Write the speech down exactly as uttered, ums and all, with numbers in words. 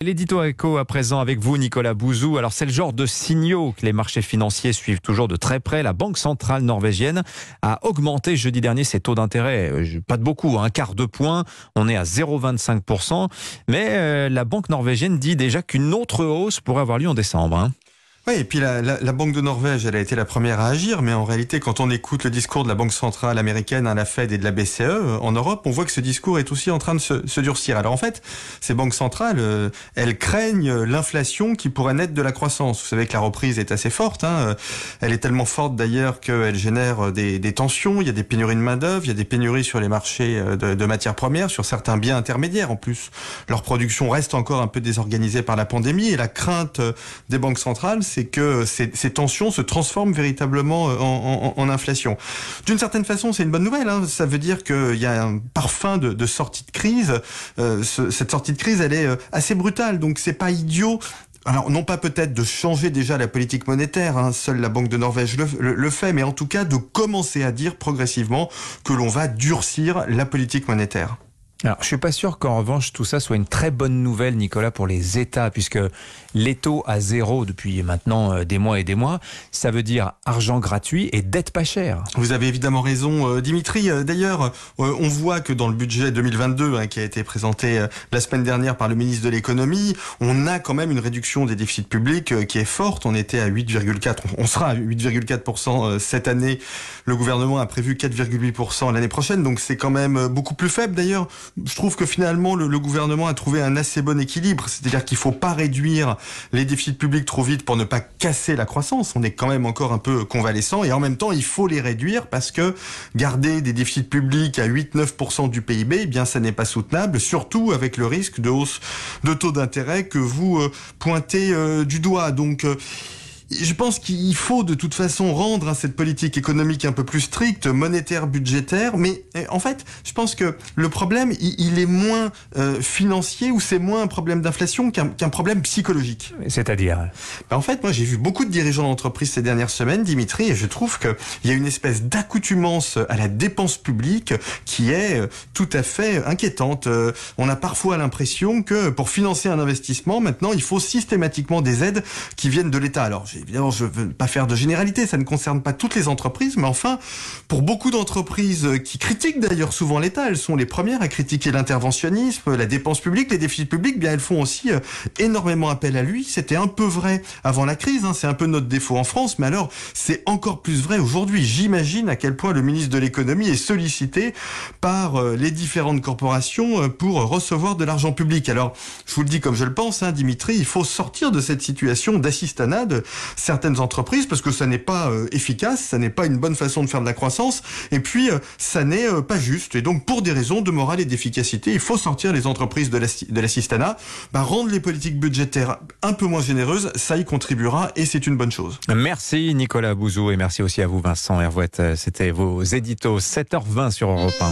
L'édito éco à présent avec vous, Nicolas Bouzou. Alors c'est le genre de signaux que les marchés financiers suivent toujours de très près. La Banque centrale norvégienne a augmenté jeudi dernier ses taux d'intérêt. Pas de beaucoup, un quart de point. On est à zéro virgule vingt-cinq pour cent. Mais euh, la Banque norvégienne dit déjà qu'une autre hausse pourrait avoir lieu en décembre. Hein. Oui, et puis la, la, la Banque de Norvège, elle a été la première à agir, mais en réalité, quand on écoute le discours de la Banque centrale américaine, hein, la Fed et de la B C E en Europe, on voit que ce discours est aussi en train de se, se durcir. Alors en fait, ces banques centrales, euh, elles craignent l'inflation qui pourrait naître de la croissance. Vous savez que la reprise est assez forte, hein, elle est tellement forte d'ailleurs qu'elle génère des, des tensions, il y a des pénuries de main-d'œuvre, il y a des pénuries sur les marchés de, de matières premières, sur certains biens intermédiaires en plus. Leur production reste encore un peu désorganisée par la pandémie et la crainte des banques centrales, c'est que ces, ces tensions se transforment véritablement en, en, en inflation. D'une certaine façon, c'est une bonne nouvelle. Hein. Ça veut dire qu'il y a un parfum de, de sortie de crise. Euh, ce, cette sortie de crise, elle est assez brutale. Donc, c'est pas idiot. Alors, non pas peut-être de changer déjà la politique monétaire, hein, seule la Banque de Norvège le, le, le fait, mais en tout cas de commencer à dire progressivement que l'on va durcir la politique monétaire. Alors, je suis pas sûr qu'en revanche, tout ça soit une très bonne nouvelle, Nicolas, pour les États, puisque les taux à zéro depuis maintenant des mois et des mois, ça veut dire argent gratuit et dette pas chère. Vous avez évidemment raison, Dimitri. D'ailleurs, on voit que dans le budget deux mille vingt-deux, hein, qui a été présenté la semaine dernière par le ministre de l'économie, on a quand même une réduction des déficits publics qui est forte. On était à huit virgule quatre, on sera à huit virgule quatre pour cent cette année. Le gouvernement a prévu quatre virgule huit pour cent l'année prochaine, donc c'est quand même beaucoup plus faible. D'ailleurs, je trouve que finalement, le, le gouvernement a trouvé un assez bon équilibre. C'est-à-dire qu'il ne faut pas réduire les déficits publics trop vite pour ne pas casser la croissance. On est quand même encore un peu convalescent. Et en même temps, il faut les réduire parce que garder des déficits publics à huit à neuf pour cent du P I B, eh bien, ça n'est pas soutenable. Surtout avec le risque de hausse de taux d'intérêt que vous euh, pointez euh, du doigt. Donc, euh, je pense qu'il faut de toute façon rendre à cette politique économique un peu plus stricte, monétaire, budgétaire. Mais en fait, je pense que le problème, il est moins euh, financier ou c'est moins un problème d'inflation qu'un, qu'un problème psychologique. C'est-à-dire ben En fait, moi j'ai vu beaucoup de dirigeants d'entreprise ces dernières semaines, Dimitri, et je trouve qu'il y a une espèce d'accoutumance à la dépense publique qui est tout à fait inquiétante. On a parfois l'impression que pour financer un investissement, maintenant, il faut systématiquement des aides qui viennent de l'État. Alors, j'ai Évidemment, je ne veux pas faire de généralité, ça ne concerne pas toutes les entreprises, mais enfin, pour beaucoup d'entreprises qui critiquent d'ailleurs souvent l'État, elles sont les premières à critiquer l'interventionnisme, la dépense publique, les déficits publics, bien elles font aussi euh, énormément appel à lui. C'était un peu vrai avant la crise, hein, c'est un peu notre défaut en France, mais alors c'est encore plus vrai aujourd'hui. J'imagine à quel point le ministre de l'économie est sollicité par euh, les différentes corporations euh, pour recevoir de l'argent public. Alors, je vous le dis comme je le pense, hein, Dimitri, il faut sortir de cette situation d'assistanat de certaines entreprises parce que ça n'est pas euh, efficace, ça n'est pas une bonne façon de faire de la croissance et puis euh, ça n'est euh, pas juste. Et donc pour des raisons de morale et d'efficacité, il faut sortir les entreprises de, l'assi- de l'assistanat, bah, rendre les politiques budgétaires un peu moins généreuses, ça y contribuera et c'est une bonne chose. Merci Nicolas Bouzou et merci aussi à vous Vincent Hervouette. C'était vos éditos sept heures vingt sur Europe un.